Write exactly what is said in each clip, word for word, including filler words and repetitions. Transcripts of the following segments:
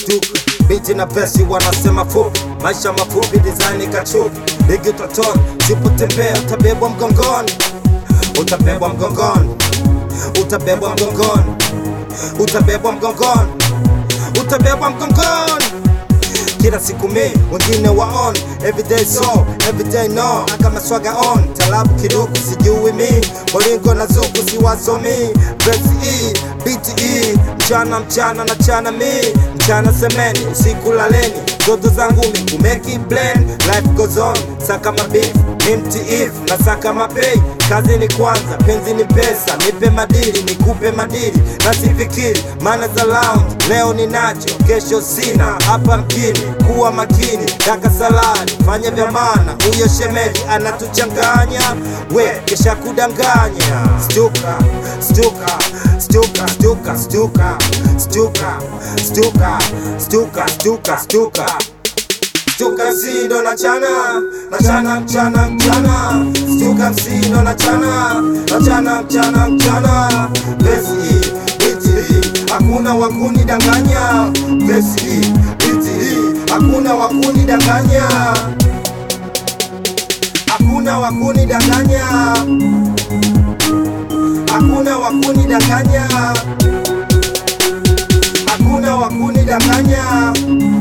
Stuka, biti na vesi wanasema fupi, maisha mafupi design kachupi. Bigi utotoni, sipotembea utabebwa mgongoni, utabebwa mgongoni, utabebwa mgongoni, utabebwa mgongoni, utabebwa mgongoni. Kila siku mi, wengine waon, everyday so, everyday no. Aka maswaga on, talabu kiduku sijui mi, molingo na zuku siwasomi. Verse E, beat E, mchana mchana na chana mi, mchana semeni, usiku laleni. Zoto zangu mi kumeki blend, life goes on, saka mabeef, ni mtiif, na saka mapay. Kazi ni kwanza, penzi ni pesa, nipe madili, nikupe madili, na sifikiri, mana za lounge. Leo ninacho, kesho sina, hapa mjini, kuwa makini, daka salari, fanya vya maana. Uyo shemeji anatuchanganya, we kesha kudanganya. Stuka, stuka, stuka, stuka, stuka, stuka, stuka, stuka, stuka, stuka. Stuka msindo na chana, na chana mchana mchana. Stuka msindo na chana, na chana mchana mchana. Besi, biti, hakuna wakuni danganya. Besi, biti, hakuna wakuni danganya. Hakuna wakuni danganya. Hakuna wakuni danganya. Hakuna wakuni danganya.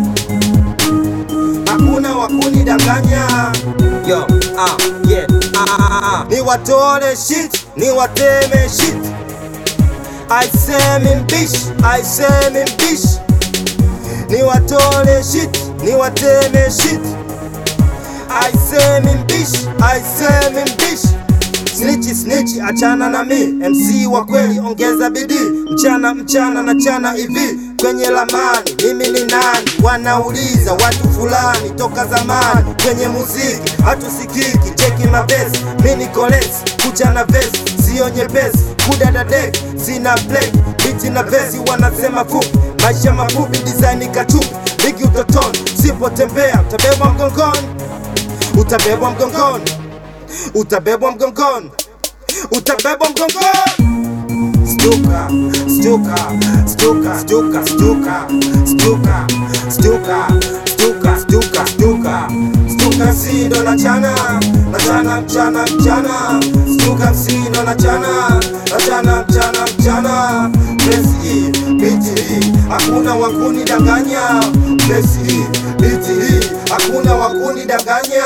Hakuna wakuni danganya. Yo, ah, yeah, ah, ah, ah. Ni watole shit, ni wateme shit. I say mimbish, I say mimbish. Ni watole shit, ni wateme shit. I say mimbish, I say mimbish. Snitchi snitchi achana na mi, M C wa kweli ongeza bidii. Mchana mchana na chana hivi kwenye lamani, mimi ni nani? Wanauliza watu fulani toka zamani. Kwenye muziki hatusikiki, cheki mabesi, mini kolesi, kucha na vesi, sio nyepesi, kudada dek, sina black, biti na vesi wanasema fupi, maisha mafupi design kachupi. Bigi utotoni, sipotembea utabebwa mgongoni, utabebwa mgongoni, utabebwa mgongoni, utabebwa mgongoni. Stuka, stuka, stuka, stuka, stuka, stuka, stuka, stuka, stuka, stuka. Stuka msindo na chana, na chana mchana mchana. Stuka msindo na chana, na chana mchana mchana. Besi, biti, hakuna wakuni danganya. Besi, biti, hakuna wakuni danganya.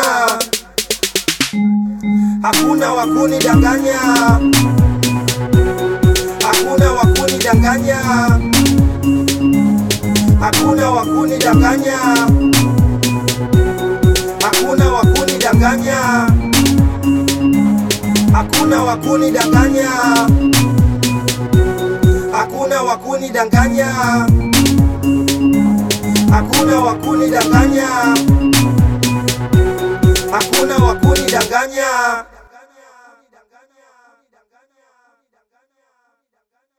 Hakuna wakuni danganya. Hakuna wakuni danganya. Hakuna wakuni danganya. Hakuna wakuni danganya. Hakuna wakuni danganya. Hakuna wakuni danganya. Hakuna wakuni danganya. Hakuna wakuni danganya.